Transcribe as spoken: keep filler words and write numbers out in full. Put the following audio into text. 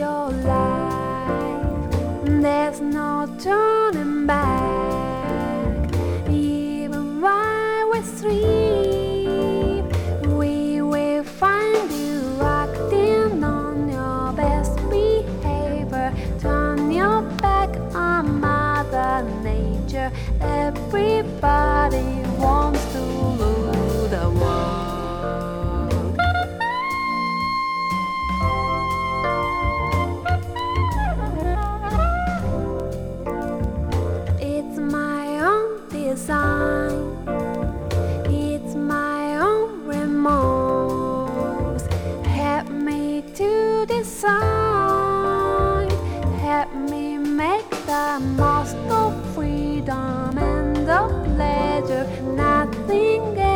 your life. There's no turning back. Even while we sleep, we will find you acting on your best behavior. Turn your back on Mother Nature. Everybody wants to rule the world. It's my own design. It's my own remorse. Help me to decide. Help me make the most of freedom and the pleasure. Nothing else.